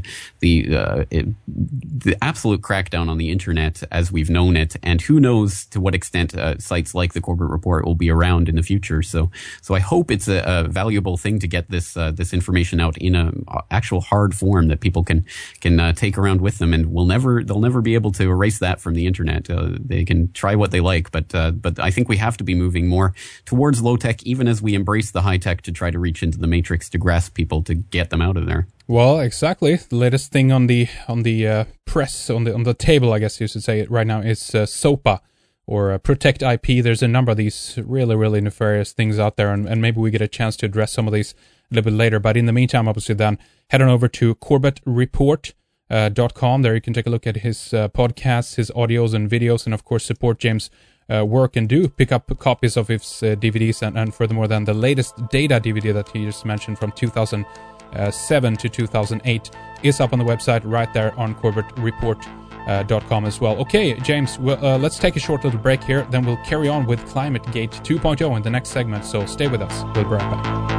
absolute crackdown on the internet as we've known it, and who knows to what extent sites like the Corbett Report will be around in the future. So I hope it's a valuable thing to get this information out in a actual hard form that people can take around with them, and they'll never be able to erase that from the internet. They can try what they like, but I think we have to be moving more towards low tech, even as we embrace the high tech to try to reach into the matrix to grasp people to get them out of there.
Well, exactly. The latest thing on the press on the table, I guess you should say it right now, is SOPA or Protect IP. There's a number of these really, really nefarious things out there, and maybe we get a chance to address some of these a little bit later. But in the meantime, obviously, then head on over to CorbettReport.com. There you can take a look at his podcasts, his audios and videos, and of course support James' work, and do pick up copies of his DVDs, and furthermore then the latest data DVD that he just mentioned from 2007 to 2008 is up on the website right there on CorbettReport.com as well. Okay, James, let's take a short little break here, then we'll carry on with Climate Gate 2.0 in the next segment, so stay with us. We'll be right back.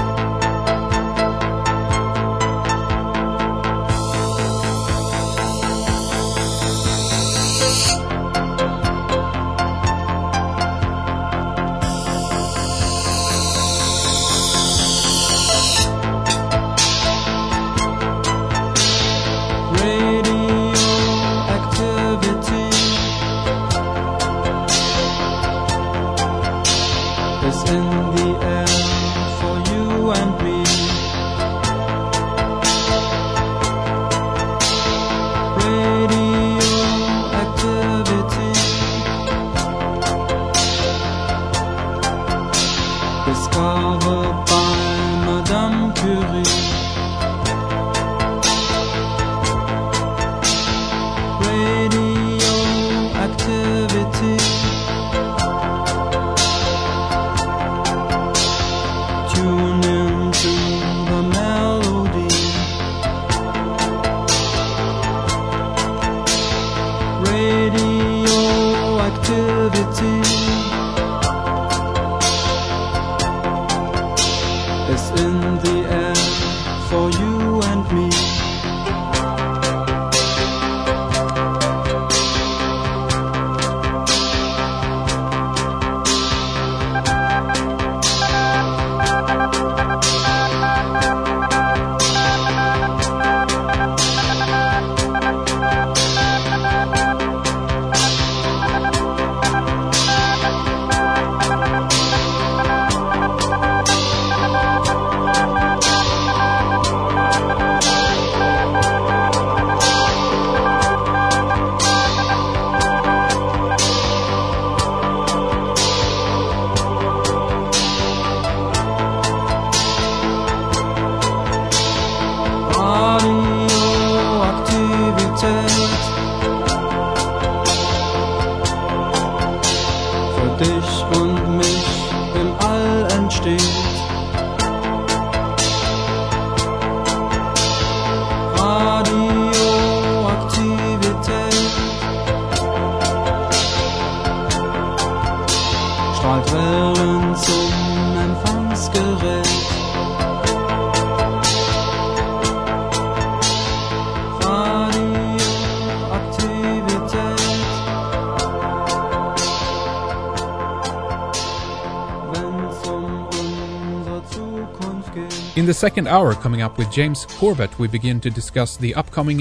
In the second hour, coming up with James Corbett, we begin to discuss the upcoming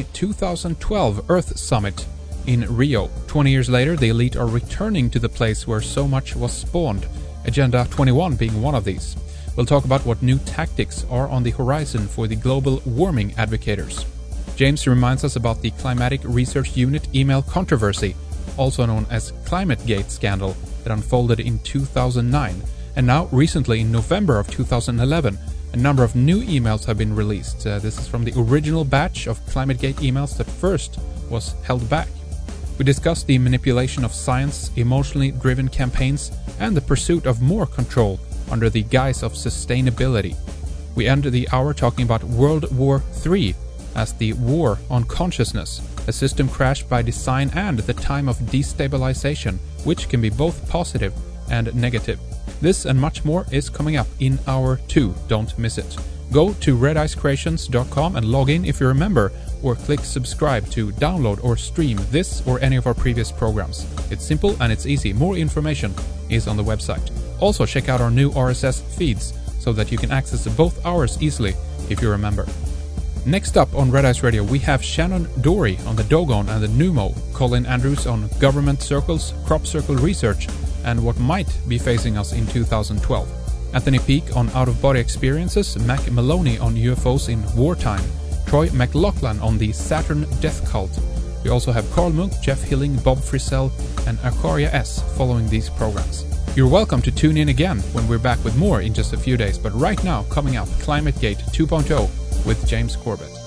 2012 Earth Summit in Rio. 20 years later, the elite are returning to the place where so much was spawned, Agenda 21 being one of these. We'll talk about what new tactics are on the horizon for the global warming advocates. James reminds us about the Climatic Research Unit email controversy, also known as ClimateGate scandal, that unfolded in 2009. And now, recently in November of 2011, a number of new emails have been released. This is from the original batch of ClimateGate emails that first was held back. We discussed the manipulation of science, emotionally driven campaigns, and the pursuit of more control under the guise of sustainability. We end the hour talking about World War III as the war on consciousness, a system crashed by design and the time of destabilization, which can be both positive and negative. This and much more is coming up in hour 2. Don't miss it. Go to redicecreations.com and log in if you're a member, or click subscribe to download or stream this or any of our previous programs. It's simple and it's easy. More information is on the website. Also, check out our new RSS feeds so that you can access both hours easily if you're a member. Next up on Red Ice Radio, we have Shannon Dory on the Dogon and the Numo, Colin Andrews on government circles, crop circle research, and what might be facing us in 2012. Anthony Peake on out-of-body experiences, Mac Maloney on UFOs in wartime, Troy McLaughlin on the Saturn death cult. We also have Carl Munk, Jeff Hilling, Bob Frisell, and Akaria S. following these programs. You're welcome to tune in again when we're back with more in just a few days, but right now, coming up, ClimateGate 2.0 with James Corbett.